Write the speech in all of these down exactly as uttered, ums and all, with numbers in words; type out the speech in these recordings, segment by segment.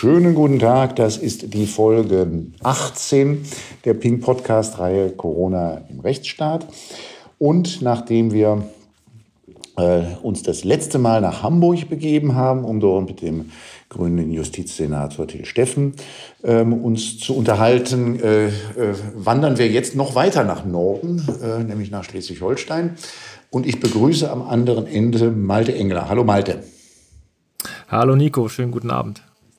Schönen guten Tag, das ist die Folge achtzehn der Ping-Podcast-Reihe Corona im Rechtsstaat. Und nachdem wir äh, uns das letzte Mal nach Hamburg begeben haben, um dort mit dem grünen Justizsenator Till Steffen ähm, uns zu unterhalten, äh, äh, wandern wir jetzt noch weiter nach Norden, äh, nämlich nach Schleswig-Holstein. Und ich begrüße am anderen Ende Malte Engler. Hallo Malte. Hallo Nico, schönen guten Abend.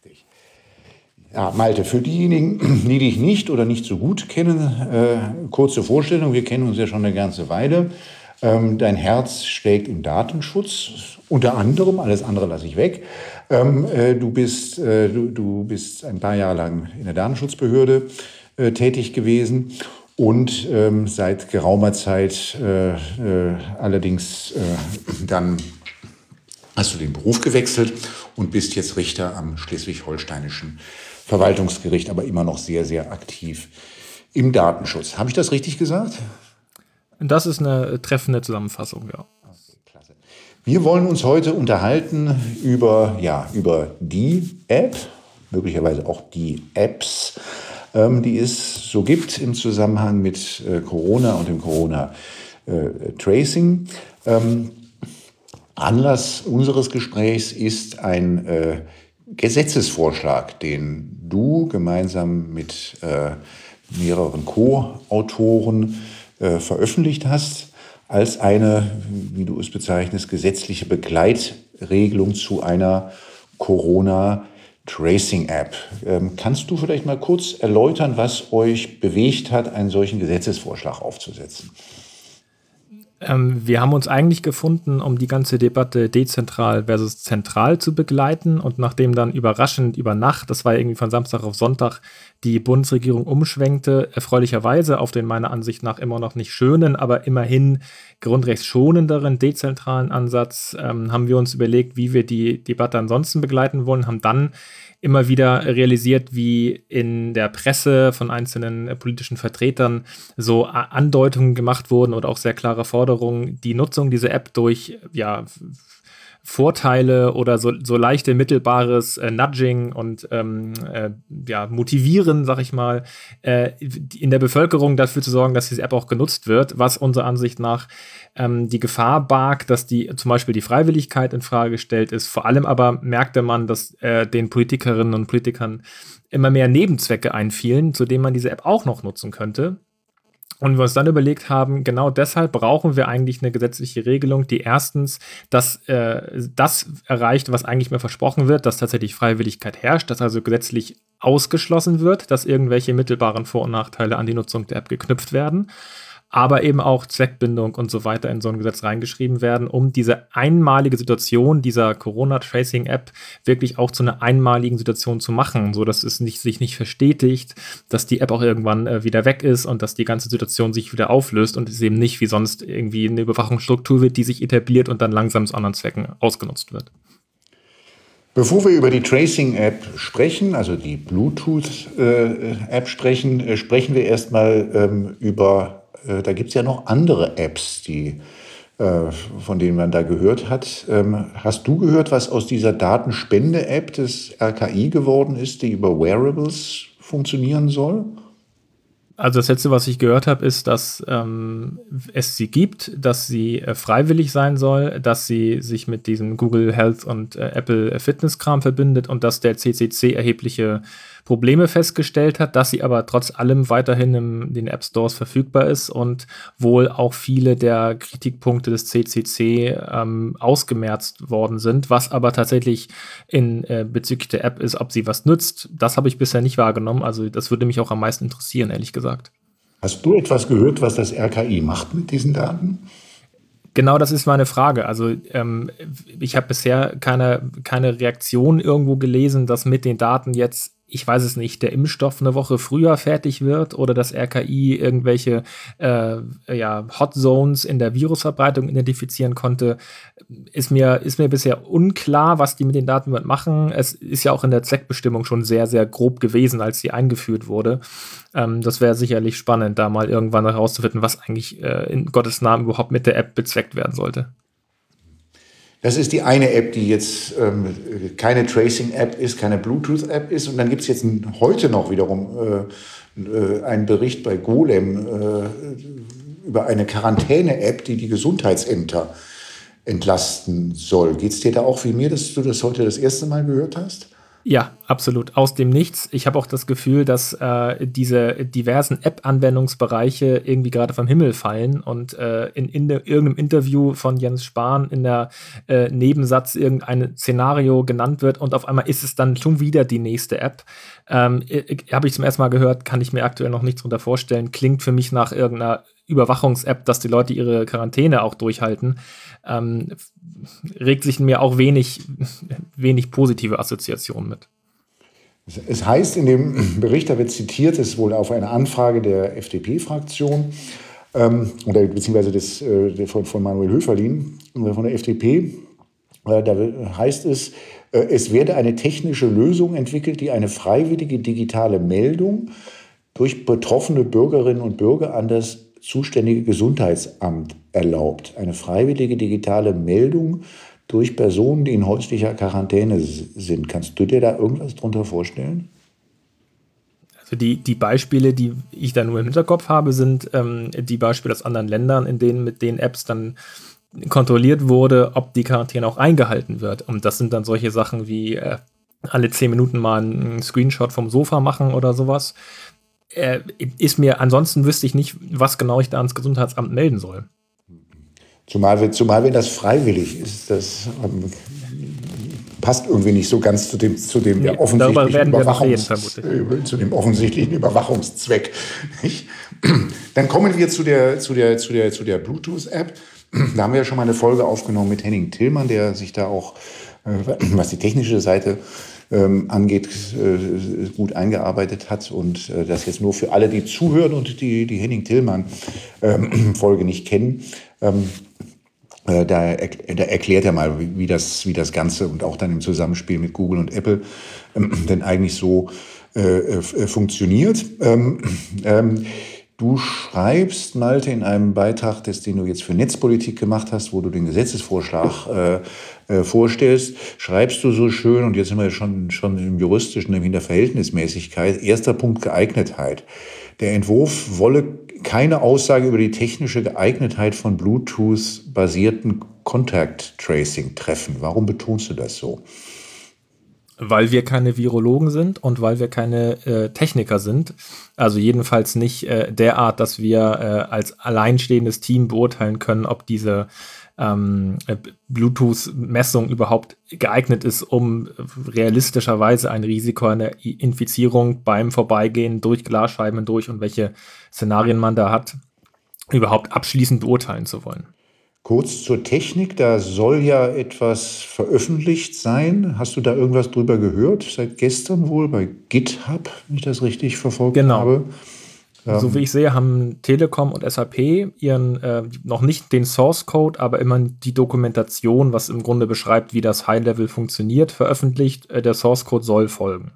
Ja, Malte, für diejenigen, die dich nicht oder nicht so gut kennen, äh, kurze Vorstellung, wir kennen uns ja schon eine ganze Weile. Ähm, dein Herz schlägt im Datenschutz, unter anderem, alles andere lasse ich weg. Ähm, äh, du, bist, äh, du, du bist ein paar Jahre lang in der Datenschutzbehörde äh, tätig gewesen und ähm, seit geraumer Zeit äh, äh, allerdings äh, dann hast du den Beruf gewechselt und bist jetzt Richter am Schleswig-Holsteinischen Verwaltungsgericht, aber immer noch sehr, sehr aktiv im Datenschutz. Habe ich das richtig gesagt? Das ist eine treffende Zusammenfassung, ja. Okay, klasse. Wir wollen uns heute unterhalten über, ja, über die App, möglicherweise auch die Apps, ähm, die es so gibt im Zusammenhang mit äh, Corona und dem Corona-Tracing. Äh, ähm, Anlass unseres Gesprächs ist ein äh, Gesetzesvorschlag, den du gemeinsam mit äh, mehreren Co-Autoren äh, veröffentlicht hast, als eine, wie du es bezeichnest, gesetzliche Begleitregelung zu einer Corona-Tracing-App. Ähm, kannst du vielleicht mal kurz erläutern, was euch bewegt hat, einen solchen Gesetzesvorschlag aufzusetzen? Ähm, wir haben uns eigentlich gefunden, um die ganze Debatte dezentral versus zentral zu begleiten. Und nachdem dann überraschend über Nacht, das war irgendwie von Samstag auf Sonntag, die Bundesregierung umschwenkte, erfreulicherweise auf den meiner Ansicht nach immer noch nicht schönen, aber immerhin grundrechtsschonenderen, dezentralen Ansatz, ähm, haben wir uns überlegt, wie wir die Debatte ansonsten begleiten wollen, haben dann immer wieder realisiert, wie in der Presse von einzelnen äh, politischen Vertretern so A- Andeutungen gemacht wurden oder auch sehr klare Forderungen, die Nutzung dieser App durch ja, F- Vorteile oder so, so leichte mittelbares äh, Nudging und ähm, äh, ja, motivieren, sag ich mal, äh, in der Bevölkerung dafür zu sorgen, dass diese App auch genutzt wird, was unserer Ansicht nach ähm, die Gefahr barg, dass die zum Beispiel die Freiwilligkeit in Frage gestellt ist. Vor allem aber merkte man, dass äh, den Politikerinnen und Politikern immer mehr Nebenzwecke einfielen, zu denen man diese App auch noch nutzen könnte. Und wir uns dann überlegt haben, genau deshalb brauchen wir eigentlich eine gesetzliche Regelung, die erstens das, äh, das erreicht, was eigentlich mehr versprochen wird, dass tatsächlich Freiwilligkeit herrscht, dass also gesetzlich ausgeschlossen wird, dass irgendwelche mittelbaren Vor- und Nachteile an die Nutzung der App geknüpft werden, aber eben auch Zweckbindung und so weiter in so ein Gesetz reingeschrieben werden, um diese einmalige Situation dieser Corona-Tracing-App wirklich auch zu einer einmaligen Situation zu machen, sodass es nicht, sich nicht verstetigt, dass die App auch irgendwann äh, wieder weg ist und dass die ganze Situation sich wieder auflöst und es eben nicht wie sonst irgendwie eine Überwachungsstruktur wird, die sich etabliert und dann langsam zu anderen Zwecken ausgenutzt wird. Bevor wir über die Tracing-App sprechen, also die Bluetooth-App sprechen, äh, sprechen wir erstmal ähm, über Da gibt es ja noch andere Apps, die, äh, von denen man da gehört hat. Ähm, hast du gehört, was aus dieser Datenspende-App des R K I geworden ist, die über Wearables funktionieren soll? Also das Letzte, was ich gehört habe, ist, dass ähm, es sie gibt, dass sie äh, freiwillig sein soll, dass sie sich mit diesem Google Health und äh, Apple Fitness-Kram verbindet und dass der C C C erhebliche Probleme festgestellt hat, dass sie aber trotz allem weiterhin in den App Stores verfügbar ist und wohl auch viele der Kritikpunkte des C C C ähm, ausgemerzt worden sind, was aber tatsächlich in äh, bezüglich der App ist, ob sie was nützt, das habe ich bisher nicht wahrgenommen. Also das würde mich auch am meisten interessieren, ehrlich gesagt. Hast du etwas gehört, was das R K I macht mit diesen Daten? Genau, das ist meine Frage. Also ähm, ich habe bisher keine, keine Reaktion irgendwo gelesen, dass mit den Daten jetzt, ich weiß es nicht, der Impfstoff eine Woche früher fertig wird oder das R K I irgendwelche äh, ja, Hot Zones in der Virusverbreitung identifizieren konnte, ist mir, ist mir bisher unklar, was die mit den Daten machen. Es ist ja auch in der Zweckbestimmung schon sehr, sehr grob gewesen, als sie eingeführt wurde. Ähm, das wäre sicherlich spannend, da mal irgendwann herauszufinden, was eigentlich äh, in Gottes Namen überhaupt mit der App bezweckt werden sollte. Das ist die eine App, die jetzt ähm, keine Tracing-App ist, keine Bluetooth-App ist. Und dann gibt es jetzt heute noch wiederum äh, äh, einen Bericht bei Golem äh, über eine Quarantäne-App, die die Gesundheitsämter entlasten soll. Geht es dir da auch wie mir, dass du das heute das erste Mal gehört hast? Ja, absolut. Aus dem Nichts. Ich habe auch das Gefühl, dass äh, diese diversen App-Anwendungsbereiche irgendwie gerade vom Himmel fallen und äh, in, in de, irgendeinem Interview von Jens Spahn in der äh, Nebensatz irgendein Szenario genannt wird und auf einmal ist es dann schon wieder die nächste App. Ähm, habe ich zum ersten Mal gehört, kann ich mir aktuell noch nichts drunter vorstellen. Klingt für mich nach irgendeiner Überwachungs-App, dass die Leute ihre Quarantäne auch durchhalten. Ähm, regt sich in mir auch wenig, wenig positive Assoziationen mit. Es heißt in dem Bericht, da wird zitiert, es ist wohl auf eine Anfrage der F D P-Fraktion ähm, oder beziehungsweise des, äh, von, von Manuel Höferlin äh, von der F D P. Äh, da heißt es, äh, es werde eine technische Lösung entwickelt, die eine freiwillige digitale Meldung durch betroffene Bürgerinnen und Bürger an das zuständige Gesundheitsamt erlaubt. Eine freiwillige digitale Meldung durch Personen, die in häuslicher Quarantäne sind. Kannst du dir da irgendwas drunter vorstellen? Also die, die Beispiele, die ich da nur im Hinterkopf habe, sind ähm, die Beispiele aus anderen Ländern, in denen mit den Apps dann kontrolliert wurde, ob die Quarantäne auch eingehalten wird. Und das sind dann solche Sachen wie äh, alle zehn Minuten mal einen Screenshot vom Sofa machen oder sowas. Äh, ist mir, ansonsten wüsste ich nicht, was genau ich da ans Gesundheitsamt melden soll. Zumal, zumal wenn das freiwillig ist, das ähm, passt irgendwie nicht so ganz zu dem, zu dem, nee, ja, offensichtlichen, Überwachungs- reden, äh, zu dem offensichtlichen Überwachungszweck. Dann kommen wir zu der, zu der, zu der, zu der Bluetooth-App. Da haben wir ja schon mal eine Folge aufgenommen mit Henning Tillmann, der sich da auch, äh, was die technische Seite ähm, angeht, äh, gut eingearbeitet hat. Und äh, das jetzt nur für alle, die zuhören und die, die Henning Tillmann-Folge ähm, nicht kennen. Ähm, äh, da, da erklärt er mal, wie, wie, das, wie das Ganze und auch dann im Zusammenspiel mit Google und Apple ähm, denn eigentlich so äh, äh, funktioniert. Ähm, ähm, Du schreibst, Malte, in einem Beitrag, das, den du jetzt für Netzpolitik gemacht hast, wo du den Gesetzesvorschlag äh, äh, vorstellst, schreibst du so schön, und jetzt sind wir schon, schon im Juristischen, nämlich in der Verhältnismäßigkeit, erster Punkt Geeignetheit. Der Entwurf wolle keine Aussage über die technische Geeignetheit von Bluetooth-basierten Contact Tracing treffen. Warum betonst du das so? Weil wir keine Virologen sind und weil wir keine äh, Techniker sind. Also jedenfalls nicht äh, derart, dass wir äh, als alleinstehendes Team beurteilen können, ob diese ähm, Bluetooth-Messung überhaupt geeignet ist, um realistischerweise ein Risiko einer Infizierung beim Vorbeigehen durch Glasscheiben hindurch und welche Szenarien man da hat, überhaupt abschließend beurteilen zu wollen. Kurz zur Technik, da soll ja etwas veröffentlicht sein. Hast du da irgendwas drüber gehört? Seit gestern wohl bei GitHub, wenn ich das richtig verfolgt genau. habe. Ähm, so wie ich sehe, haben Telekom und S A P ihren äh, noch nicht den Source Code, aber immer die Dokumentation, was im Grunde beschreibt, wie das High-Level funktioniert, veröffentlicht. Äh, der Source Code soll folgen.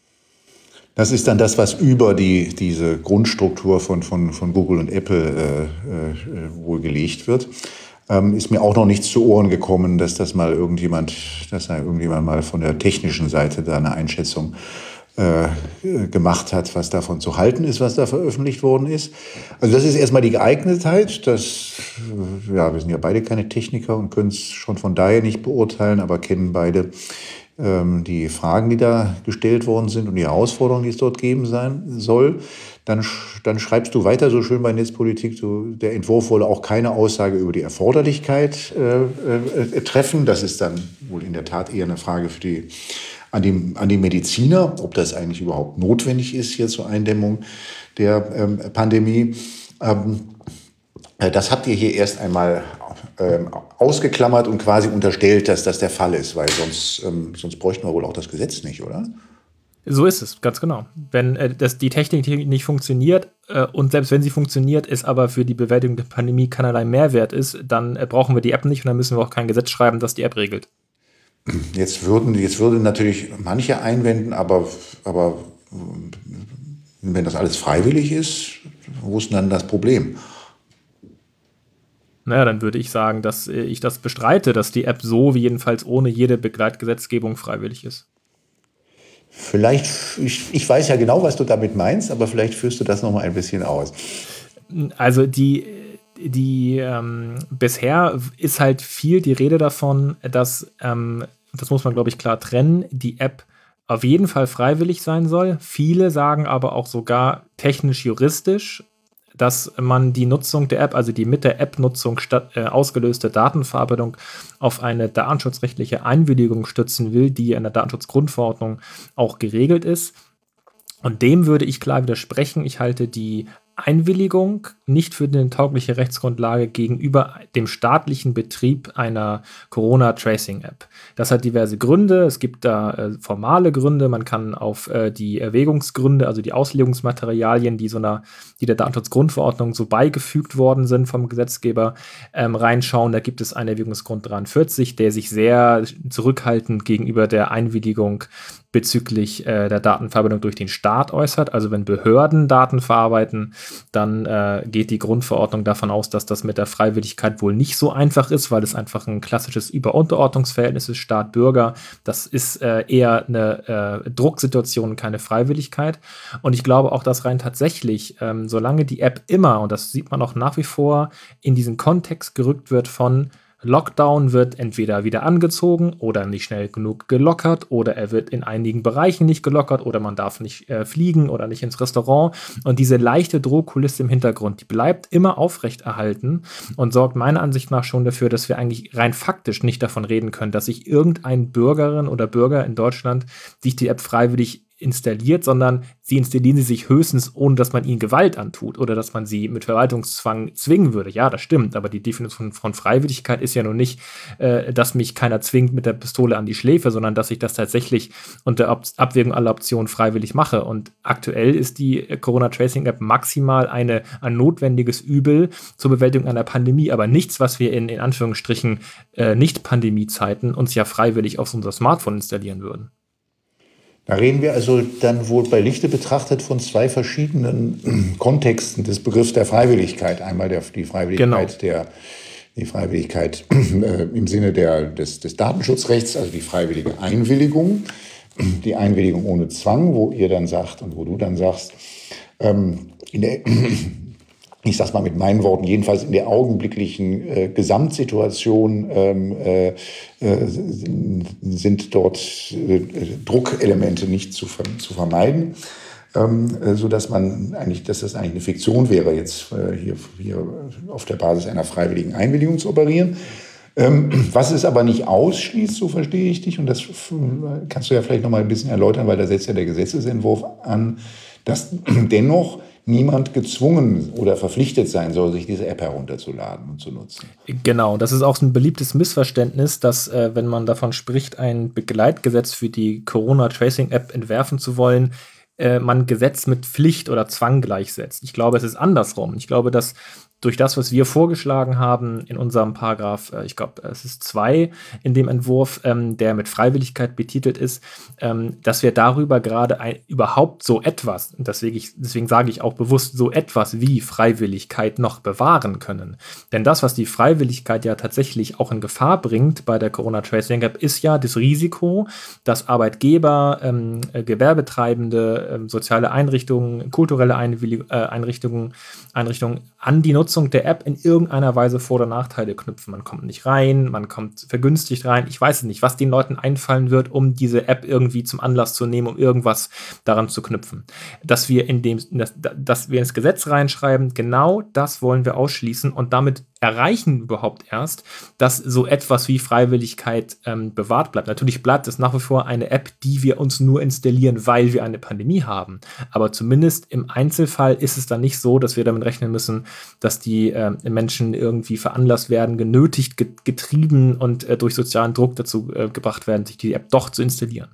Das ist dann das, was über die, diese Grundstruktur von, von, von Google und Apple äh, äh, wohl gelegt wird. Ähm, ist mir auch noch nicht zu Ohren gekommen, dass das mal irgendjemand, dass da irgendjemand mal von der technischen Seite da eine Einschätzung äh, gemacht hat, was davon zu halten ist, was da veröffentlicht worden ist. Also das ist erstmal die Geeignetheit. Das, ja, wir sind ja beide keine Techniker und können es schon von daher nicht beurteilen, aber kennen beide ähm, die Fragen, die da gestellt worden sind und die Herausforderungen, die es dort geben sein soll. Dann, dann schreibst du weiter so schön bei Netzpolitik, du, der Entwurf wolle auch keine Aussage über die Erforderlichkeit äh, äh, treffen. Das ist dann wohl in der Tat eher eine Frage für die, an, die, an die Mediziner, ob das eigentlich überhaupt notwendig ist hier zur Eindämmung der ähm, Pandemie. Ähm, äh, das habt ihr hier erst einmal ähm, ausgeklammert und quasi unterstellt, dass das der Fall ist, weil sonst, ähm, sonst bräuchten wir wohl auch das Gesetz nicht, oder? So ist es, ganz genau. Wenn äh, das, die Technik nicht funktioniert äh, und selbst wenn sie funktioniert, ist aber für die Bewältigung der Pandemie keinerlei Mehrwert ist, dann äh, brauchen wir die App nicht und dann müssen wir auch kein Gesetz schreiben, das die App regelt. Jetzt würden, jetzt würden natürlich manche einwenden, aber, aber wenn das alles freiwillig ist, wo ist denn dann das Problem? Naja, dann würde ich sagen, dass ich das bestreite, dass die App so wie jedenfalls ohne jede Begleitgesetzgebung freiwillig ist. Vielleicht, ich, ich weiß ja genau, was du damit meinst, aber vielleicht führst du das noch mal ein bisschen aus. Also die, die ähm, bisher ist halt viel die Rede davon, dass, ähm, das muss man glaube ich klar trennen, die App auf jeden Fall freiwillig sein soll. Viele sagen aber auch sogar technisch-juristisch, dass man die Nutzung der App, also die mit der App-Nutzung statt, äh, ausgelöste Datenverarbeitung auf eine datenschutzrechtliche Einwilligung stützen will, die in der Datenschutzgrundverordnung auch geregelt ist. Und dem würde ich klar widersprechen. Ich halte die Einwilligung nicht für eine taugliche Rechtsgrundlage gegenüber dem staatlichen Betrieb einer Corona-Tracing-App. Das hat diverse Gründe. Es gibt da äh, formale Gründe. Man kann auf äh, die Erwägungsgründe, also die Auslegungsmaterialien, die, so einer, die der Datenschutzgrundverordnung so beigefügt worden sind vom Gesetzgeber, ähm, reinschauen. Da gibt es einen Erwägungsgrund dreiundvierzig, der sich sehr zurückhaltend gegenüber der Einwilligung bezüglich äh, der Datenverarbeitung durch den Staat äußert. Also wenn Behörden Daten verarbeiten, dann äh, geht die Grundverordnung davon aus, dass das mit der Freiwilligkeit wohl nicht so einfach ist, weil es einfach ein klassisches Über-Unterordnungsverhältnis ist, Staat-Bürger. Das ist äh, eher eine äh, Drucksituation, keine Freiwilligkeit. Und ich glaube auch, dass rein tatsächlich, ähm, solange die App immer, und das sieht man auch nach wie vor, in diesen Kontext gerückt wird von Lockdown wird entweder wieder angezogen oder nicht schnell genug gelockert oder er wird in einigen Bereichen nicht gelockert oder man darf nicht äh, fliegen oder nicht ins Restaurant. Und diese leichte Drohkulisse im Hintergrund, die bleibt immer aufrechterhalten und sorgt meiner Ansicht nach schon dafür, dass wir eigentlich rein faktisch nicht davon reden können, dass sich irgendein Bürgerin oder Bürger in Deutschland sich die App freiwillig installiert, sondern sie installieren sie sich höchstens, ohne dass man ihnen Gewalt antut oder dass man sie mit Verwaltungszwang zwingen würde. Ja, das stimmt, aber die Definition von Freiwilligkeit ist ja nun nicht, äh, dass mich keiner zwingt mit der Pistole an die Schläfe, sondern dass ich das tatsächlich unter Ab- Abwägung aller Optionen freiwillig mache. Und aktuell ist die Corona-Tracing-App maximal eine, ein notwendiges Übel zur Bewältigung einer Pandemie, aber nichts, was wir in, in Anführungsstrichen äh, Nicht-Pandemie-Zeiten uns ja freiwillig auf unser Smartphone installieren würden. Da reden wir also dann wohl bei Lichte betrachtet von zwei verschiedenen Kontexten des Begriffs der Freiwilligkeit. Einmal der, die Freiwilligkeit, genau. der, die Freiwilligkeit äh, im Sinne der, des, des Datenschutzrechts, also die freiwillige Einwilligung, die Einwilligung ohne Zwang, wo ihr dann sagt und wo du dann sagst, ähm, in der, ich sage es mal mit meinen Worten, jedenfalls in der augenblicklichen äh, Gesamtsituation ähm, äh, sind dort äh, Druckelemente nicht zu, zu vermeiden, ähm, äh, sodass man eigentlich, dass das eigentlich eine Fiktion wäre, jetzt äh, hier, hier auf der Basis einer freiwilligen Einwilligung zu operieren. Ähm, was es aber nicht ausschließt, so verstehe ich dich, und das kannst du ja vielleicht noch mal ein bisschen erläutern, weil da setzt ja der Gesetzesentwurf an, dass dennoch niemand gezwungen oder verpflichtet sein soll, sich diese App herunterzuladen und zu nutzen. Genau, das ist auch so ein beliebtes Missverständnis, dass, äh, wenn man davon spricht, ein Begleitgesetz für die Corona-Tracing-App entwerfen zu wollen, äh, man Gesetz mit Pflicht oder Zwang gleichsetzt. Ich glaube, es ist andersrum. Ich glaube, dass durch das, was wir vorgeschlagen haben in unserem Paragraph, äh, ich glaube, es ist zwei in dem Entwurf, ähm, der mit Freiwilligkeit betitelt ist, ähm, dass wir darüber gerade ein, überhaupt so etwas, und deswegen, ich, deswegen sage ich auch bewusst, so etwas wie Freiwilligkeit noch bewahren können. Denn das, was die Freiwilligkeit ja tatsächlich auch in Gefahr bringt bei der Corona-Tracing-App, ist ja das Risiko, dass Arbeitgeber, ähm, äh, Gewerbetreibende, ähm, soziale Einrichtungen, kulturelle Einwillig- äh, Einrichtungen, Einrichtungen an die Nutzung der App in irgendeiner Weise Vor- oder Nachteile knüpfen. Man kommt nicht rein, man kommt vergünstigt rein. Ich weiß es nicht, was den Leuten einfallen wird, um diese App irgendwie zum Anlass zu nehmen, um irgendwas daran zu knüpfen. Dass wir in dem, dass, dass wir ins Gesetz reinschreiben, genau das wollen wir ausschließen und damit erreichen überhaupt erst, dass so etwas wie Freiwilligkeit ähm, bewahrt bleibt. Natürlich bleibt es nach wie vor eine App, die wir uns nur installieren, weil wir eine Pandemie haben. Aber zumindest im Einzelfall ist es dann nicht so, dass wir damit rechnen müssen, dass die äh, Menschen irgendwie veranlasst werden, genötigt, getrieben und äh, durch sozialen Druck dazu äh, gebracht werden, sich die App doch zu installieren.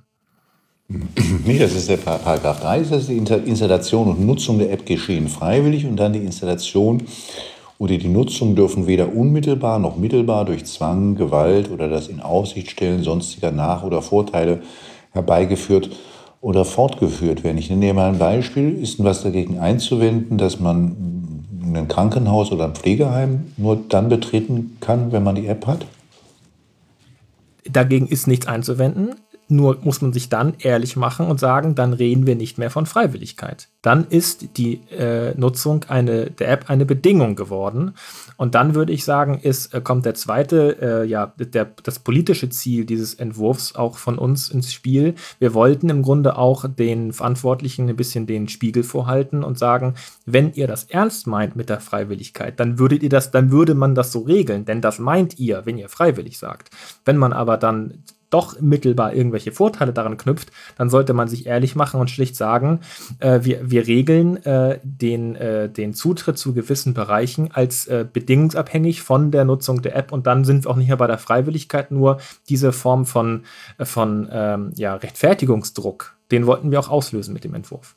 Nee, das ist der Paragraph drei, das ist die Installation und Nutzung der App geschehen freiwillig und dann die Installation oder die Nutzung dürfen weder unmittelbar noch mittelbar durch Zwang, Gewalt oder das Inaussichtstellen sonstiger Nach- oder Vorteile herbeigeführt oder fortgeführt werden. Ich nenne dir mal ein Beispiel. Ist denn was dagegen einzuwenden, dass man ein Krankenhaus oder ein Pflegeheim nur dann betreten kann, wenn man die App hat? Dagegen ist nichts einzuwenden. Nur muss man sich dann ehrlich machen und sagen, dann reden wir nicht mehr von Freiwilligkeit. Dann ist die äh, Nutzung eine, der App eine Bedingung geworden. Und dann würde ich sagen, ist, äh, kommt der zweite, äh, ja, der, das politische Ziel dieses Entwurfs auch von uns ins Spiel. Wir wollten im Grunde auch den Verantwortlichen ein bisschen den Spiegel vorhalten und sagen, wenn ihr das ernst meint mit der Freiwilligkeit, dann würdet ihr das, dann würde man das so regeln, denn das meint ihr, wenn ihr freiwillig sagt. Wenn man aber dann doch mittelbar irgendwelche Vorteile daran knüpft, dann sollte man sich ehrlich machen und schlicht sagen, äh, wir, wir regeln äh, den, äh, den Zutritt zu gewissen Bereichen als äh, bedingungsabhängig von der Nutzung der App und dann sind wir auch nicht mehr bei der Freiwilligkeit, nur diese Form von, äh, von ähm, ja, Rechtfertigungsdruck, den wollten wir auch auslösen mit dem Entwurf.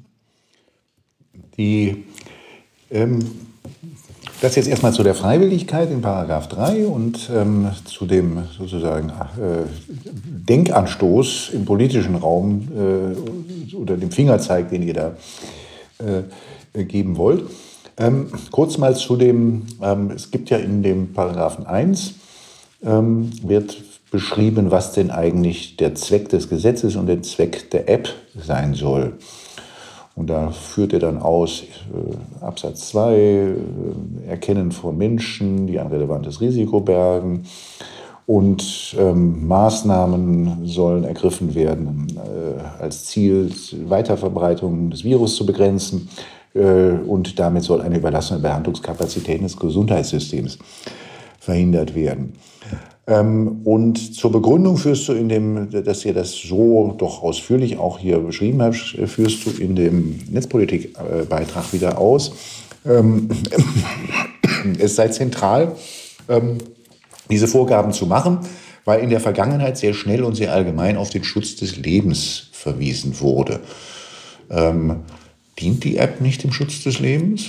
Die ähm Das jetzt erstmal zu der Freiwilligkeit in Paragraph drei und ähm, zu dem sozusagen äh, Denkanstoß im politischen Raum äh, oder dem Fingerzeig, den ihr da äh, geben wollt. Ähm, kurz mal zu dem, ähm, es gibt ja in dem Paragraphen eins, ähm, wird beschrieben, was denn eigentlich der Zweck des Gesetzes und der Zweck der App sein soll. Und da führt er dann aus, äh, Absatz zwei, äh, Erkennen von Menschen, die ein relevantes Risiko bergen. Und ähm, Maßnahmen sollen ergriffen werden, äh, als Ziel, Weiterverbreitung des Virus zu begrenzen. Äh, und damit soll eine Überlastung der Behandlungskapazitäten des Gesundheitssystems verhindert werden. Ähm, und zur Begründung führst du in dem, dass ihr das so doch ausführlich auch hier beschrieben habt, führst du in dem Netzpolitikbeitrag wieder aus. Ähm, es sei zentral, ähm, diese Vorgaben zu machen, weil in der Vergangenheit sehr schnell und sehr allgemein auf den Schutz des Lebens verwiesen wurde. Ähm, dient die App nicht dem Schutz des Lebens?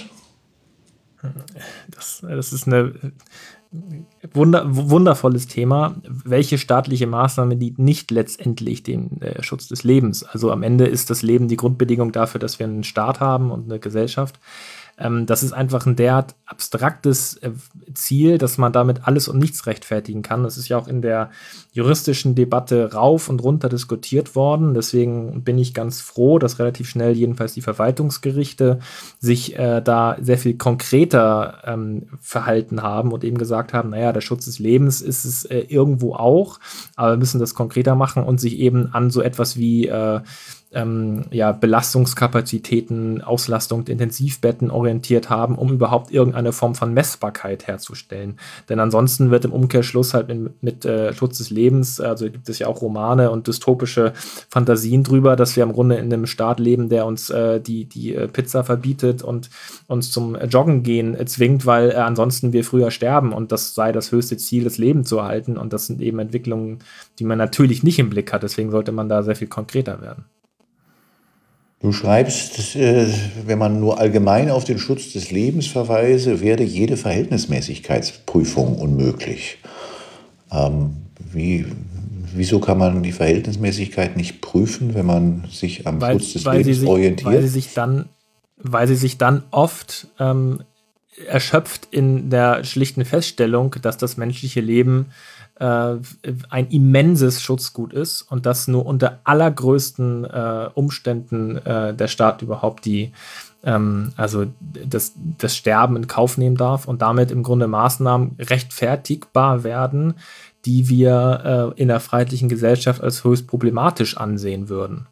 Das, das ist eine Wunder, wundervolles Thema. Welche staatliche Maßnahme dient nicht letztendlich dem äh, Schutz des Lebens? Also am Ende ist das Leben die Grundbedingung dafür, dass wir einen Staat haben und eine Gesellschaft. Ähm, das ist einfach ein derart abstraktes äh, Ziel, dass man damit alles und nichts rechtfertigen kann. Das ist ja auch in der juristischen Debatte rauf und runter diskutiert worden. Deswegen bin ich ganz froh, dass relativ schnell jedenfalls die Verwaltungsgerichte sich äh, da sehr viel konkreter ähm, verhalten haben und eben gesagt haben, naja, der Schutz des Lebens ist es äh, irgendwo auch, aber wir müssen das konkreter machen und sich eben an so etwas wie äh, Ähm, ja, Belastungskapazitäten, Auslastung der Intensivbetten orientiert haben, um überhaupt irgendeine Form von Messbarkeit herzustellen. Denn ansonsten wird im Umkehrschluss halt mit, mit äh, Schutz des Lebens, also gibt es ja auch Romane und dystopische Fantasien drüber, dass wir im Grunde in einem Staat leben, der uns äh, die, die äh, Pizza verbietet und uns zum Joggen gehen äh, zwingt, weil äh, ansonsten wir früher sterben und das sei das höchste Ziel, das Leben zu erhalten. Und das sind eben Entwicklungen, die man natürlich nicht im Blick hat. Deswegen sollte man da sehr viel konkreter werden. Du schreibst, wenn man nur allgemein auf den Schutz des Lebens verweise, werde jede Verhältnismäßigkeitsprüfung unmöglich. Ähm, wie, wieso kann man die Verhältnismäßigkeit nicht prüfen, wenn man sich am weil, Schutz des weil Lebens sich, orientiert? Weil sie sich dann, weil sie sich dann oft ähm, erschöpft in der schlichten Feststellung, dass das menschliche Leben äh, ein immenses Schutzgut ist und dass nur unter allergrößten äh, Umständen äh, der Staat überhaupt die, ähm, also das, das Sterben in Kauf nehmen darf und damit im Grunde Maßnahmen rechtfertigbar werden, die wir äh, in der freiheitlichen Gesellschaft als höchst problematisch ansehen würden.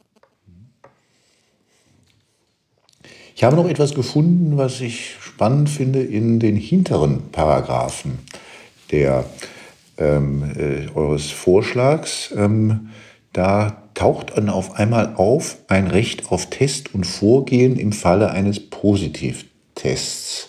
Ich habe noch etwas gefunden, was ich spannend finde in den hinteren Paragraphen der ähm, äh, eures Vorschlags. Ähm, da taucht dann auf einmal auf ein Recht auf Test und Vorgehen im Falle eines Positivtests.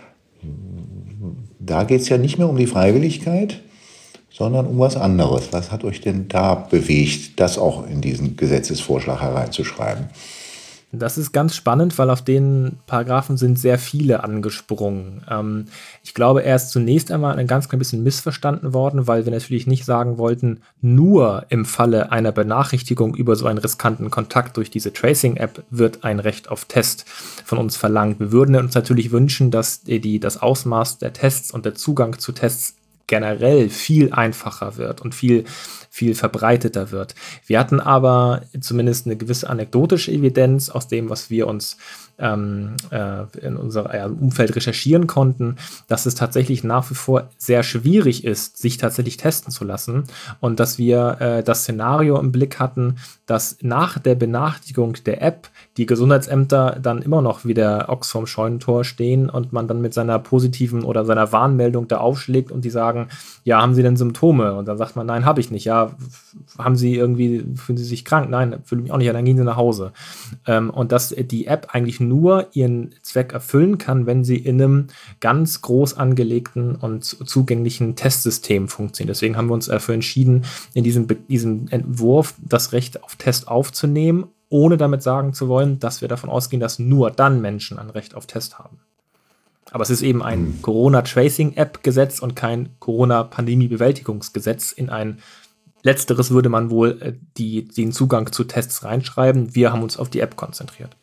Da geht es ja nicht mehr um die Freiwilligkeit, sondern um was anderes. Was hat euch denn da bewegt, das auch in diesen Gesetzesvorschlag hereinzuschreiben? Das ist ganz spannend, weil auf den Paragraphen sind sehr viele angesprungen. Ähm, ich glaube, er ist zunächst einmal ein ganz klein bisschen missverstanden worden, weil wir natürlich nicht sagen wollten, nur im Falle einer Benachrichtigung über so einen riskanten Kontakt durch diese Tracing-App wird ein Recht auf Test von uns verlangt. Wir würden uns natürlich wünschen, dass die, das Ausmaß der Tests und der Zugang zu Tests generell viel einfacher wird und viel, viel verbreiteter wird. Wir hatten aber zumindest eine gewisse anekdotische Evidenz aus dem, was wir uns ähm, äh, in unserem äh, Umfeld recherchieren konnten, dass es tatsächlich nach wie vor sehr schwierig ist, sich tatsächlich testen zu lassen und dass wir äh, das Szenario im Blick hatten, dass nach der Benachrichtigung der App die Gesundheitsämter dann immer noch wie der Ochs vorm Scheunentor stehen und man dann mit seiner positiven oder seiner Warnmeldung da aufschlägt und die sagen, ja, haben Sie denn Symptome? Und dann sagt man, nein, habe ich nicht. Ja, haben Sie irgendwie, fühlen Sie sich krank? Nein, fühle mich auch nicht. Ja, dann gehen Sie nach Hause. Ähm, und dass die App eigentlich nur ihren Zweck erfüllen kann, wenn sie in einem ganz groß angelegten und zugänglichen Testsystem funktioniert. Deswegen haben wir uns dafür entschieden, in diesem, diesem Entwurf das Recht auf Test aufzunehmen, ohne damit sagen zu wollen, dass wir davon ausgehen, dass nur dann Menschen ein Recht auf Test haben. Aber es ist eben ein hm. Corona-Tracing-App-Gesetz und kein Corona-Pandemie-Bewältigungsgesetz. In ein letzteres würde man wohl äh, die, den Zugang zu Tests reinschreiben. Wir haben uns auf die App konzentriert.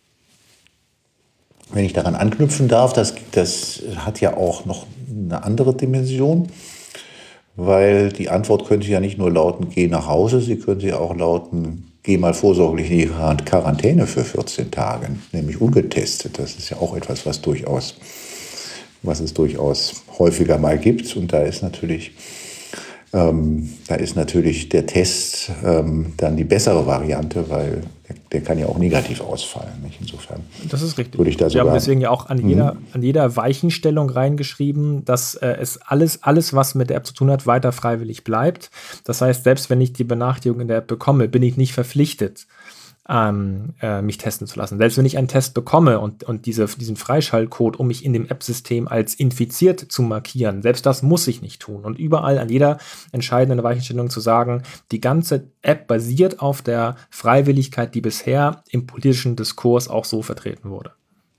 Wenn ich daran anknüpfen darf, das, das hat ja auch noch eine andere Dimension, weil die Antwort könnte ja nicht nur lauten, geh nach Hause, sie könnte ja auch lauten, geh mal vorsorglich in die Quarantäne für vierzehn Tage, nämlich ungetestet. Das ist ja auch etwas, was durchaus, was es durchaus häufiger mal gibt. Und da ist natürlich, ähm, da ist natürlich der Test ähm, dann die bessere Variante, weil der, der kann ja auch negativ ausfallen. Nicht? Insofern. Das ist richtig. Würde ich da Wir sogar, haben deswegen ja auch an jeder, mhm. an jeder Weichenstellung reingeschrieben, dass äh, es alles, alles, was mit der App zu tun hat, weiter freiwillig bleibt. Das heißt, selbst wenn ich die Benachrichtigung in der App bekomme, bin ich nicht verpflichtet, ähm, äh, mich testen zu lassen. Selbst wenn ich einen Test bekomme und, und diese, diesen Freischaltcode, um mich in dem App-System als infiziert zu markieren, selbst das muss ich nicht tun. Und überall an jeder entscheidenden Weichenstellung zu sagen, die ganze App basiert auf der Freiwilligkeit, die bisher im politischen Diskurs auch so vertreten wurde.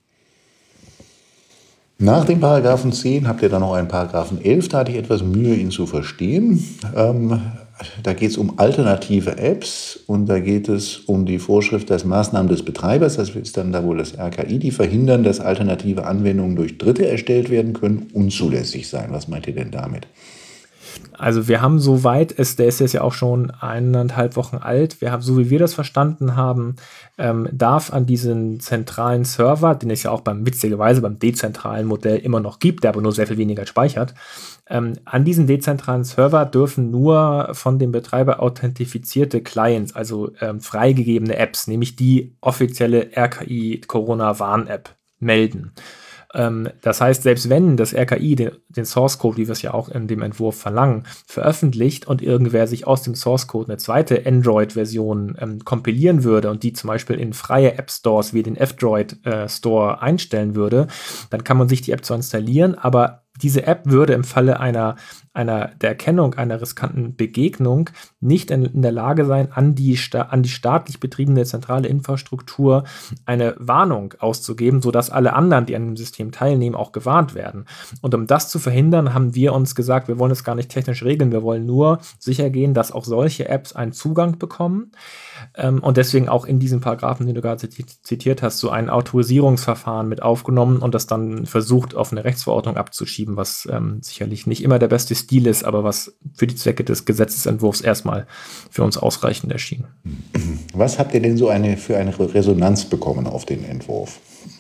Nach dem Paragraphen zehn habt ihr dann noch einen Paragraphen elf, da hatte ich etwas Mühe, ihn zu verstehen. Ähm, da geht es um alternative Apps und da geht es um die Vorschrift, dass Maßnahmen des Betreibers, das ist dann da wohl das R K I, die verhindern, dass alternative Anwendungen durch Dritte erstellt werden können, unzulässig sein. Was meint ihr denn damit? Also wir haben soweit, es, der ist jetzt ja auch schon eineinhalb Wochen alt, wir haben, so wie wir das verstanden haben, ähm, darf an diesen zentralen Server, den es ja auch beim witzigerweise beim dezentralen Modell immer noch gibt, der aber nur sehr viel weniger speichert, ähm, an diesen dezentralen Server dürfen nur von dem Betreiber authentifizierte Clients, also ähm, freigegebene Apps, nämlich die offizielle R K I-Corona-Warn-App melden. Das heißt, selbst wenn das R K I den, den Source Code, wie wir es ja auch in dem Entwurf verlangen, veröffentlicht und irgendwer sich aus dem Source Code eine zweite Android-Version ähm, kompilieren würde und die zum Beispiel in freie App-Stores wie den F-Droid äh, Store einstellen würde, dann kann man sich die App zwar installieren, aber diese App würde im Falle einer, einer der Erkennung einer riskanten Begegnung nicht in, in der Lage sein, an die, an die staatlich betriebene zentrale Infrastruktur eine Warnung auszugeben, sodass alle anderen, die an dem System teilnehmen, auch gewarnt werden. Und um das zu verhindern, haben wir uns gesagt, wir wollen es gar nicht technisch regeln, wir wollen nur sicher gehen, dass auch solche Apps einen Zugang bekommen. Ähm, und deswegen auch in diesen Paragraphen, den du gerade zitiert hast, so ein Autorisierungsverfahren mit aufgenommen und das dann versucht, auf eine Rechtsverordnung abzuschieben, was ähm, sicherlich nicht immer der beste Stil ist, aber was für die Zwecke des Gesetzesentwurfs erstmal für uns ausreichend erschien. Was habt ihr denn so eine, für eine Resonanz bekommen auf den Entwurf?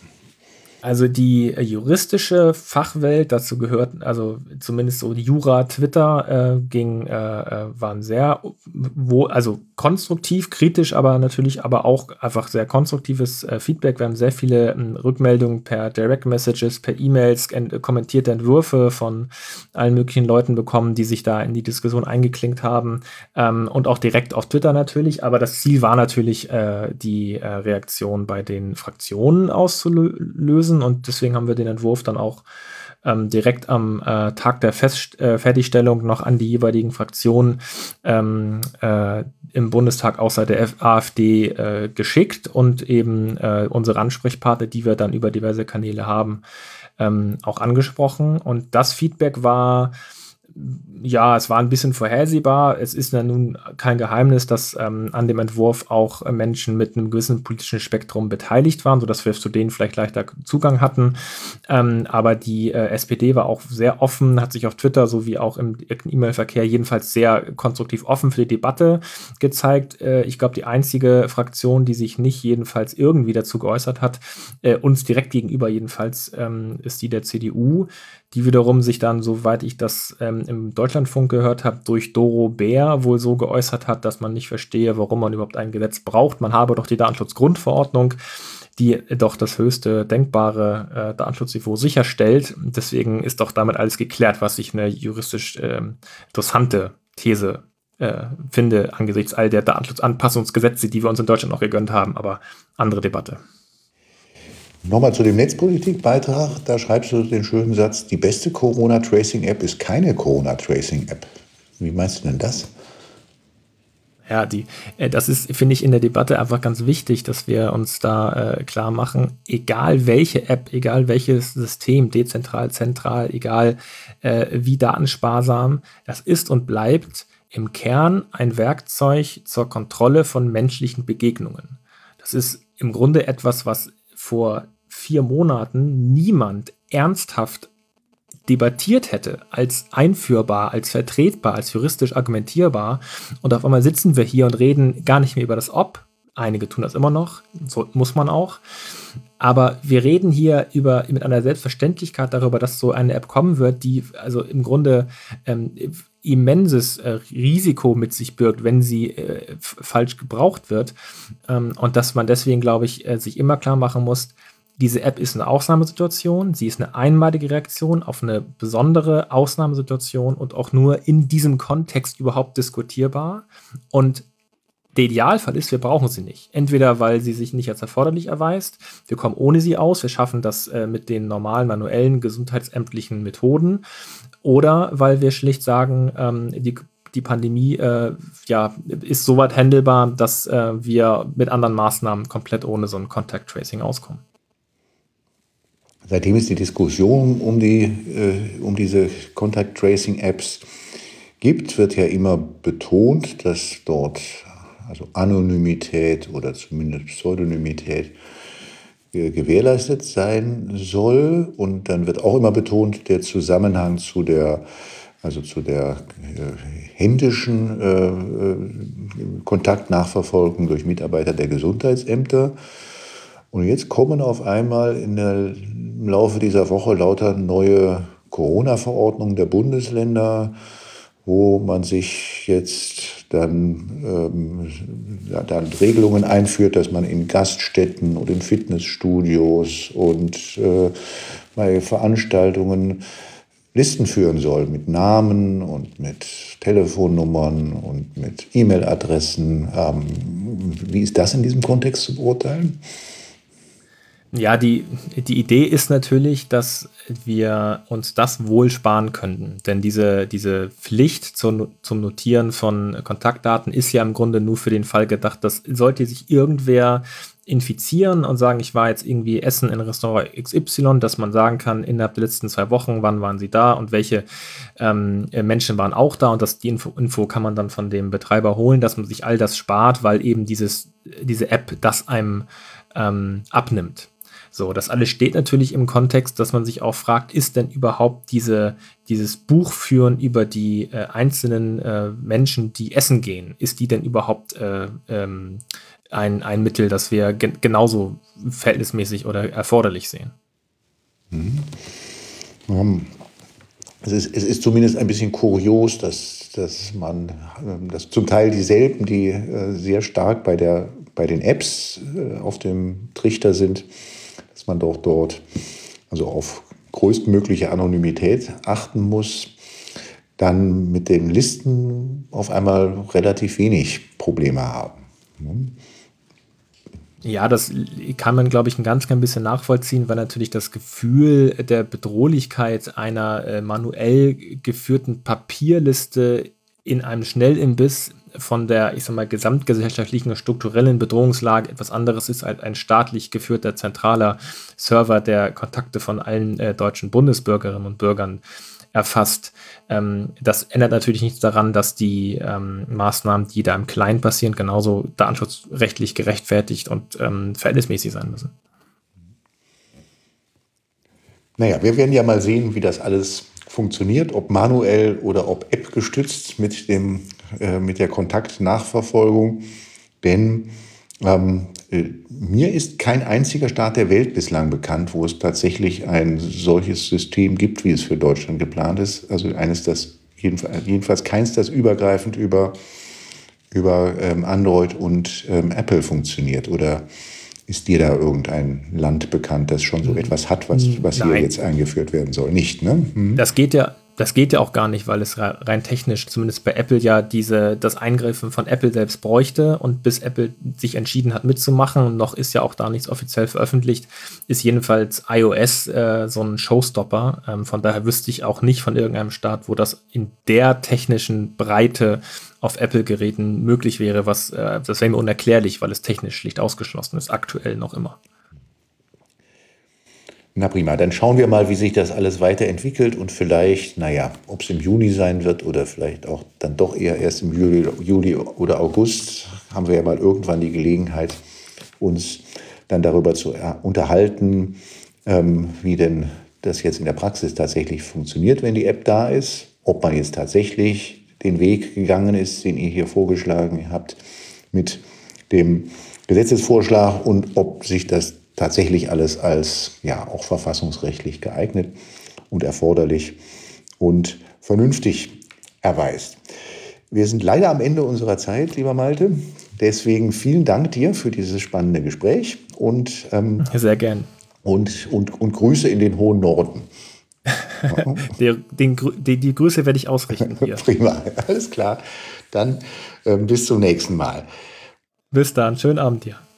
Also die äh, juristische Fachwelt, dazu gehört, also zumindest so die Jura, Twitter, äh, ging, äh, waren sehr, wo, also konstruktiv, kritisch, aber natürlich aber auch einfach sehr konstruktives äh, Feedback. Wir haben sehr viele äh, Rückmeldungen per Direct Messages, per E-Mails, äh, kommentierte Entwürfe von allen möglichen Leuten bekommen, die sich da in die Diskussion eingeklinkt haben, ähm, und auch direkt auf Twitter natürlich. Aber das Ziel war natürlich, äh, die äh, Reaktion bei den Fraktionen auszulösen. Und deswegen haben wir den Entwurf dann auch ähm, direkt am äh, Tag der Fest, äh, Fertigstellung noch an die jeweiligen Fraktionen ähm, äh, im Bundestag außer der F- AfD äh, geschickt und eben äh, unsere Ansprechpartner, die wir dann über diverse Kanäle haben, ähm, auch angesprochen. Und das Feedback war, ja, es war ein bisschen vorhersehbar. Es ist ja nun kein Geheimnis, dass ähm, an dem Entwurf auch äh, Menschen mit einem gewissen politischen Spektrum beteiligt waren, sodass wir zu denen vielleicht leichter Zugang hatten. Ähm, aber die äh, S P D war auch sehr offen, hat sich auf Twitter sowie auch im E-Mail-Verkehr jedenfalls sehr konstruktiv offen für die Debatte gezeigt. Äh, ich glaube, die einzige Fraktion, die sich nicht jedenfalls irgendwie dazu geäußert hat, äh, uns direkt gegenüber jedenfalls, ähm, ist die der C D U, die wiederum sich dann, soweit ich das ähm, im Deutschlandfunk gehört habe, durch Doro Bär wohl so geäußert hat, dass man nicht verstehe, warum man überhaupt ein Gesetz braucht. Man habe doch die Datenschutzgrundverordnung, die doch das höchste denkbare äh, Datenschutzniveau sicherstellt. Deswegen ist doch damit alles geklärt, was ich eine juristisch äh, interessante These äh, finde, angesichts all der Datenschutzanpassungsgesetze, die wir uns in Deutschland noch gegönnt haben. Aber andere Debatte. Nochmal zu dem Netzpolitik-Beitrag, da schreibst du den schönen Satz, die beste Corona-Tracing-App ist keine Corona-Tracing-App. Wie meinst du denn das? Ja, die, äh, das ist, finde ich, in der Debatte einfach ganz wichtig, dass wir uns da äh, klar machen, egal welche App, egal welches System, dezentral, zentral, egal äh, wie datensparsam, das ist und bleibt im Kern ein Werkzeug zur Kontrolle von menschlichen Begegnungen. Das ist im Grunde etwas, was vor vier Monaten niemand ernsthaft debattiert hätte, als einführbar, als vertretbar, als juristisch argumentierbar. Und auf einmal sitzen wir hier und reden gar nicht mehr über das Ob. Einige tun das immer noch, so muss man auch. Aber wir reden hier über, mit einer Selbstverständlichkeit darüber, dass so eine App kommen wird, die also im Grunde ähm, immenses äh, Risiko mit sich birgt, wenn sie äh, f- falsch gebraucht wird. Ähm, und dass man deswegen, glaube ich, äh, sich immer klar machen muss, diese App ist eine Ausnahmesituation, sie ist eine einmalige Reaktion auf eine besondere Ausnahmesituation und auch nur in diesem Kontext überhaupt diskutierbar. Und der Idealfall ist, wir brauchen sie nicht. Entweder, weil sie sich nicht als erforderlich erweist, wir kommen ohne sie aus, wir schaffen das äh, mit den normalen, manuellen, gesundheitsämtlichen Methoden, oder weil wir schlicht sagen, ähm, die, die Pandemie äh, ja, ist so weit handelbar, dass äh, wir mit anderen Maßnahmen komplett ohne so ein Contact Tracing auskommen. Seitdem es die Diskussion um, die, äh, um diese Contact Tracing Apps gibt, wird ja immer betont, dass dort also Anonymität oder zumindest Pseudonymität äh, gewährleistet sein soll. Und dann wird auch immer betont der Zusammenhang zu der, also zu der äh, händischen äh, Kontaktnachverfolgung durch Mitarbeiter der Gesundheitsämter. Und jetzt kommen auf einmal in der, im Laufe dieser Woche lauter neue Corona-Verordnungen der Bundesländer, wo man sich jetzt dann, ähm, ja, dann Regelungen einführt, dass man in Gaststätten und in Fitnessstudios und äh, bei Veranstaltungen Listen führen soll mit Namen und mit Telefonnummern und mit E-Mail-Adressen. Ähm, wie ist das in diesem Kontext zu beurteilen? Ja, die, die Idee ist natürlich, dass wir uns das wohl sparen könnten. Denn diese, diese Pflicht zum, zum Notieren von Kontaktdaten ist ja im Grunde nur für den Fall gedacht, dass sollte sich irgendwer infizieren und sagen, ich war jetzt irgendwie essen in Restaurant X Y, dass man sagen kann, innerhalb der letzten zwei Wochen, wann waren sie da und welche ähm, Menschen waren auch da, und dass die Info, Info kann man dann von dem Betreiber holen, dass man sich all das spart, weil eben dieses, diese App das einem ähm, abnimmt. So, das alles steht natürlich im Kontext, dass man sich auch fragt, ist denn überhaupt diese, dieses Buchführen über die äh, einzelnen äh, Menschen, die essen gehen, ist die denn überhaupt äh, ähm, ein, ein Mittel, das wir gen- genauso verhältnismäßig oder erforderlich sehen? Mhm. Um, es, ist, es ist zumindest ein bisschen kurios, dass, dass man, dass zum Teil dieselben, die äh, sehr stark bei, der, bei den Apps äh, auf dem Trichter sind, dass man doch dort also auf größtmögliche Anonymität achten muss, dann mit den Listen auf einmal relativ wenig Probleme haben. Ja, das kann man, glaube ich, ein ganz klein bisschen nachvollziehen, weil natürlich das Gefühl der Bedrohlichkeit einer äh, manuell geführten Papierliste in einem Schnellimbiss von der, ich sag mal, gesamtgesellschaftlichen strukturellen Bedrohungslage etwas anderes ist als ein staatlich geführter zentraler Server, der Kontakte von allen äh, deutschen Bundesbürgerinnen und Bürgern erfasst. Ähm, das ändert natürlich nichts daran, dass die ähm, Maßnahmen, die da im Kleinen passieren, genauso datenschutzrechtlich gerechtfertigt und ähm, verhältnismäßig sein müssen. Naja, wir werden ja mal sehen, wie das alles funktioniert, ob manuell oder ob App gestützt mit, dem, äh, mit der Kontaktnachverfolgung. Denn ähm, äh, mir ist kein einziger Staat der Welt bislang bekannt, wo es tatsächlich ein solches System gibt, wie es für Deutschland geplant ist. Also eines, das jedenfalls, jedenfalls keins, das übergreifend über, über ähm, Android und ähm, Apple funktioniert. Oder ist dir da irgendein Land bekannt, das schon so etwas hat, was, was hier jetzt eingeführt werden soll? Nicht, ne? Hm. Das geht ja, das geht ja auch gar nicht, weil es rein technisch, zumindest bei Apple, ja diese, das Eingreifen von Apple selbst bräuchte. Und bis Apple sich entschieden hat mitzumachen, noch ist ja auch da nichts offiziell veröffentlicht, ist jedenfalls iOS äh, so ein Showstopper. Ähm, von daher wüsste ich auch nicht von irgendeinem Staat, wo das in der technischen Breite auf Apple-Geräten möglich wäre, was äh, das wäre mir unerklärlich, weil es technisch schlicht ausgeschlossen ist, aktuell noch immer. Na prima, dann schauen wir mal, wie sich das alles weiterentwickelt und vielleicht, naja, ob es im Juni sein wird oder vielleicht auch dann doch eher erst im Juli, Juli oder August, haben wir ja mal irgendwann die Gelegenheit, uns dann darüber zu unterhalten, ähm, wie denn das jetzt in der Praxis tatsächlich funktioniert, wenn die App da ist, ob man jetzt tatsächlich den Weg gegangen ist, den ihr hier vorgeschlagen habt mit dem Gesetzesvorschlag und ob sich das tatsächlich alles als ja auch verfassungsrechtlich geeignet und erforderlich und vernünftig erweist. Wir sind leider am Ende unserer Zeit, lieber Malte. Deswegen vielen Dank dir für dieses spannende Gespräch und ähm, sehr gern. Und, und, und Grüße in den hohen Norden. der, den, die, die Grüße werde ich ausrichten hier. Prima, alles klar. Dann ähm, bis zum nächsten Mal. Bis dann, schönen Abend dir.